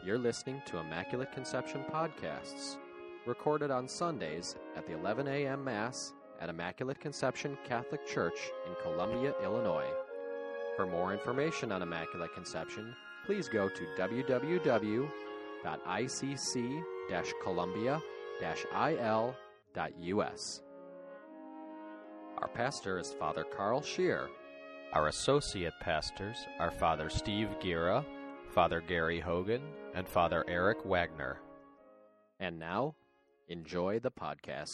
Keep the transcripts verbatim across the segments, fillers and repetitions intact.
You're listening to Immaculate Conception Podcasts, recorded on Sundays at the eleven a.m. Mass at Immaculate Conception Catholic Church in Columbia, Illinois. For more information on Immaculate Conception, please go to w w w dot i c c dash columbia dash i l dot u s. Our pastor is Father Carl Scheer. Our associate pastors are Father Steve Gira, Father Gary Hogan, and Father Eric Wagner. And now, enjoy the podcast.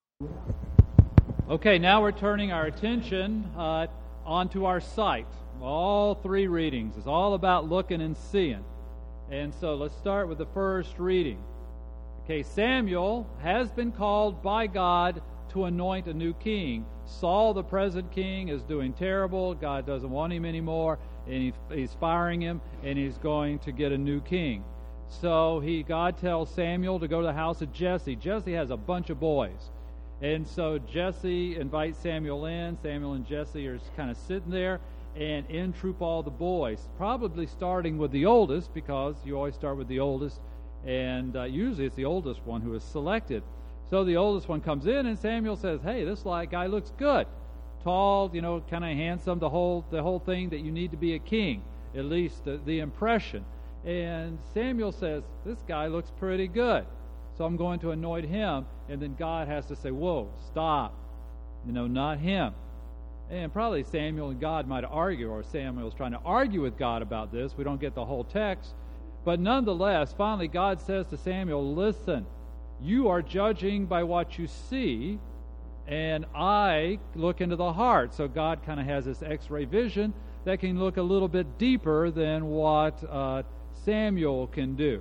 Okay, now we're turning our attention uh, onto our sight. All three readings. It's all about looking and seeing. And so let's start with the first reading. Okay, Samuel has been called by God to anoint a new king. Saul, the present king, is doing terrible. God doesn't want him anymore, and he, he's firing him, and he's going to get a new king. So he, God tells Samuel to go to the house of Jesse. Jesse has a bunch of boys. And so Jesse invites Samuel in. Samuel and Jesse are kind of sitting there, and in troop all the boys, probably starting with the oldest, because you always start with the oldest, and uh, usually it's the oldest one who is selected. So the oldest one comes in, and Samuel says, hey, this guy looks good. Tall, you know, kind of handsome, the whole the whole thing that you need to be a king, at least the, the impression. And Samuel says, this guy looks pretty good, so I'm going to anoint him. And then God has to say, whoa, stop, you know, not him. And probably Samuel and God might argue, or Samuel's trying to argue with God about this. We don't get the whole text. But nonetheless, finally God says to Samuel, listen, you are judging by what you see, and I look into the heart. So God kind of has this x-ray vision that can look a little bit deeper than what uh, Samuel can do.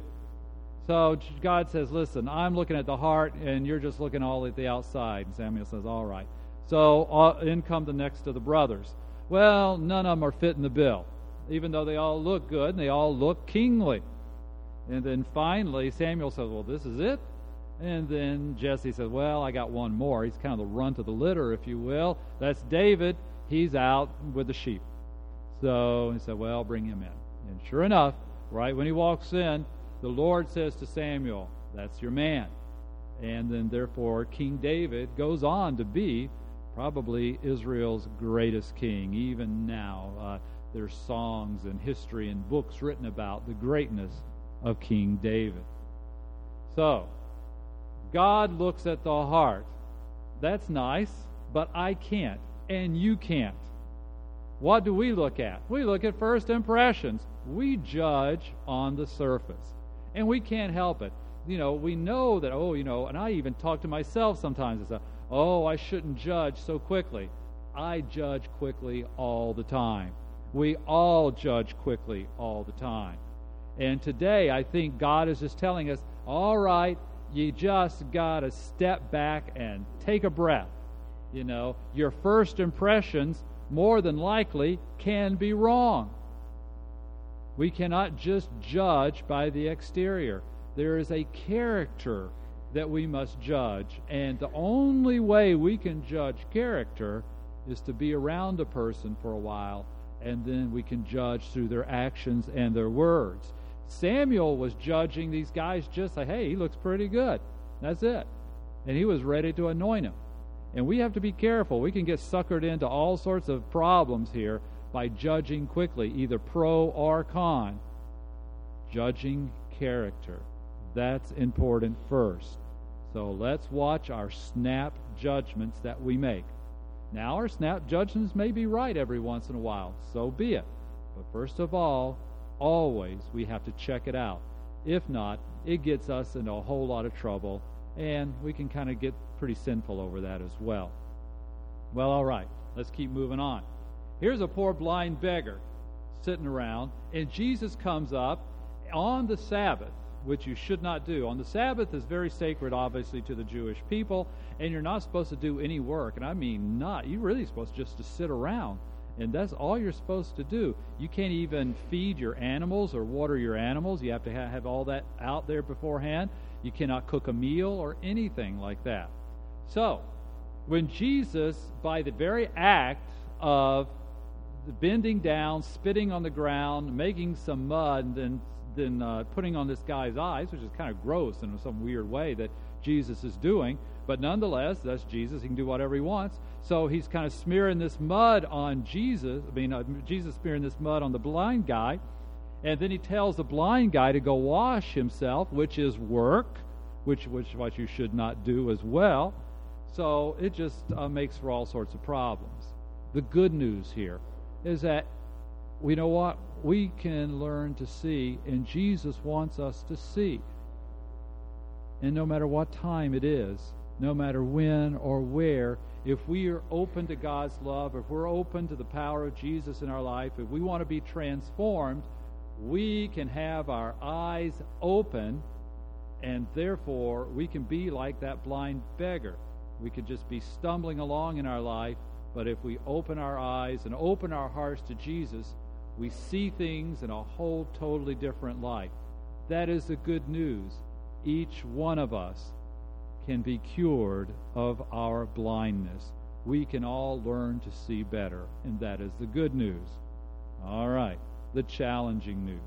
So God says, listen, I'm looking at the heart, and you're just looking all at the outside. And Samuel says, all right. So uh, in come the next of the brothers. Well, none of them are fitting the bill, even though they all look good and they all look kingly. And then finally Samuel says, well, this is it? And then Jesse says, well, I got one more. He's kind of the runt of the litter, if you will. That's David. He's out with the sheep. So he said, well, bring him in. And sure enough, right when he walks in, the Lord says to Samuel, that's your man. And then therefore King David goes on to be probably Israel's greatest king. Even now, uh, there's songs and history and books written about the greatness of King David. So, God looks at the heart. That's nice, but I can't, and you can't. What do we look at? We look at first impressions. We judge on the surface, and we can't help it. You know, we know that, oh, you know, and I even talk to myself sometimes and say, oh, I shouldn't judge so quickly. I judge quickly all the time. We all judge quickly all the time. And today, I think God is just telling us, all right, you just got to step back and take a breath. You know, your first impressions, more than likely, can be wrong. We cannot just judge by the exterior. There is a character that we must judge. And the only way we can judge character is to be around a person for a while, and then we can judge through their actions and their words. Samuel was judging these guys just like, hey, he looks pretty good. That's it. And he was ready to anoint him. And we have to be careful. We can get suckered into all sorts of problems here by judging quickly, either pro or con. Judging character. That's important first. So let's watch our snap judgments that we make. Now, our snap judgments may be right every once in a while. So be it. But first of all, always we have to check it out. If not, it gets us into a whole lot of trouble, and we can kind of get pretty sinful over that as well. Well, all right, let's keep moving on. Here's a poor blind beggar sitting around, and Jesus comes up on the Sabbath, which you should not do. On the Sabbath is very sacred, obviously, to the Jewish people, and you're not supposed to do any work. And I mean not. You're really supposed just to sit around. And that's all you're supposed to do. You can't even feed your animals or water your animals. You have to ha- have all that out there beforehand. You cannot cook a meal or anything like that. So, when Jesus, by the very act of bending down, spitting on the ground, making some mud, and than uh, putting on this guy's eyes, which is kind of gross in some weird way that Jesus is doing. But nonetheless, that's Jesus. He can do whatever he wants. So he's kind of smearing this mud on Jesus. I mean, uh, Jesus smearing this mud on the blind guy. And then he tells the blind guy to go wash himself, which is work, which which what you should not do as well. So it just uh, makes for all sorts of problems. The good news here is that, we know what? We can learn to see, and Jesus wants us to see. And no matter what time it is, no matter when or where, if we are open to God's love, if we're open to the power of Jesus in our life, if we want to be transformed, we can have our eyes open, and therefore we can be like that blind beggar. We could just be stumbling along in our life, but if we open our eyes and open our hearts to Jesus, we see things in a whole totally different light. That is the good news. Each one of us can be cured of our blindness. We can all learn to see better, and that is the good news. All right, the challenging news.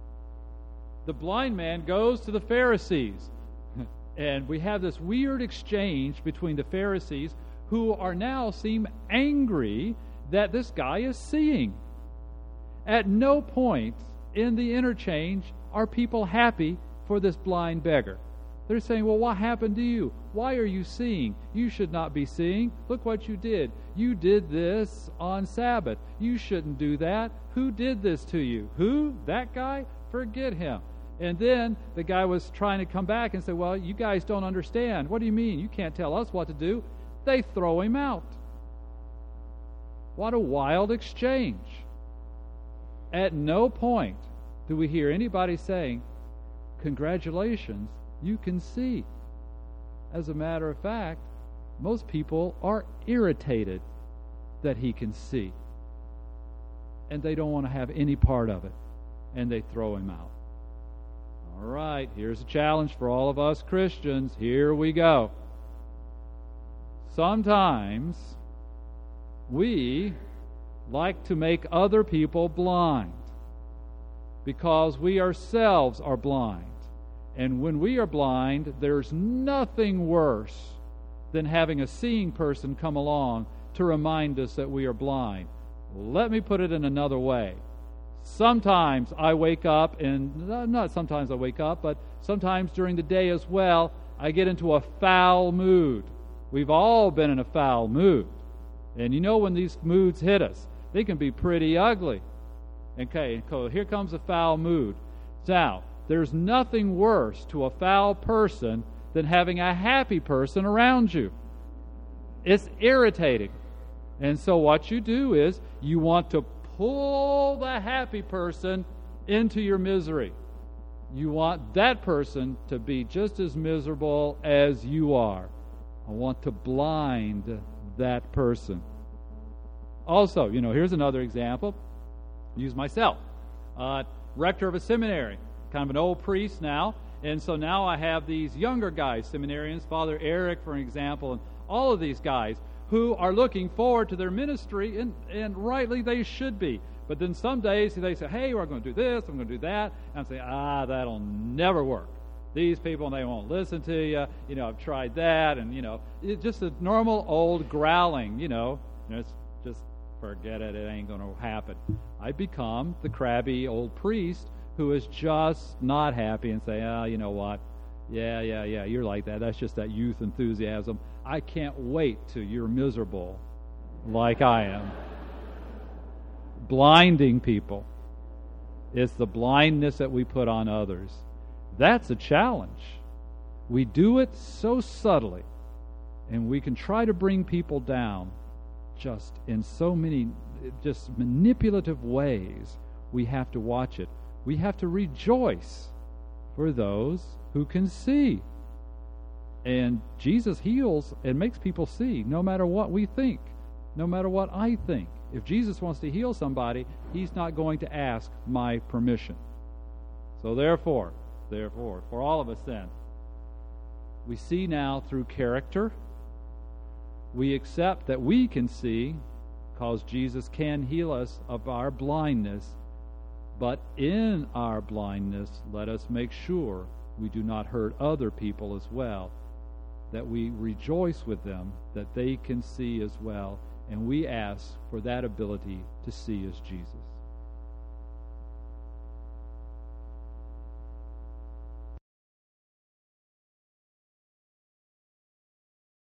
The blind man goes to the Pharisees, and we have this weird exchange between the Pharisees, who are now seem angry that this guy is seeing. At no point in the interchange are people happy for this blind beggar. They're saying, well, what happened to you? Why are you seeing? You should not be seeing. Look what you did. You did this on Sabbath. You shouldn't do that. Who did this to you? Who? That guy? Forget him. And then the guy was trying to come back and say, well, you guys don't understand. What do you mean? You can't tell us what to do. They throw him out. What a wild exchange. At no point do we hear anybody saying, congratulations, you can see. As a matter of fact, most people are irritated that he can see. And they don't want to have any part of it. And they throw him out. All right, here's a challenge for all of us Christians. Here we go. Sometimes we like to make other people blind because we ourselves are blind. And when we are blind, there's nothing worse than having a seeing person come along to remind us that we are blind. Let me put it in another way. Sometimes I wake up, and not sometimes I wake up, but sometimes during the day as well, I get into a foul mood. We've all been in a foul mood. And you know when these moods hit us, they can be pretty ugly. Okay, so here comes a foul mood. Now, there's nothing worse to a foul person than having a happy person around you. It's irritating. And so what you do is you want to pull the happy person into your misery. You want that person to be just as miserable as you are. I want to blind that person. Also, you know, here's another example. Use myself. Uh, rector of a seminary, kind of an old priest now, and so now I have these younger guys, seminarians, Father Eric, for example, and all of these guys who are looking forward to their ministry, and, and rightly they should be. But then some days they say, hey, we're going to do this, I'm going to do that, and I say, ah, that'll never work. These people, they won't listen to you. You know, I've tried that, and, you know, it's just a normal old growling, you know. You know it's just forget it, it ain't going to happen. I become the crabby old priest who is just not happy and say, oh, you know what, yeah, yeah, yeah, you're like that. That's just that youth enthusiasm. I can't wait till you're miserable like I am. Blinding people. It's the blindness that we put on others. That's a challenge. We do it so subtly, and we can try to bring people down just in so many just manipulative ways. We have to watch it. We have to rejoice for those who can see. And Jesus heals and makes people see no matter what we think, no matter what I think. If Jesus wants to heal somebody, he's not going to ask my permission. So therefore, therefore, for all of us then, we see now through character. We accept that we can see because Jesus can heal us of our blindness. But in our blindness, let us make sure we do not hurt other people as well, that we rejoice with them, that they can see as well, and we ask for that ability to see as Jesus.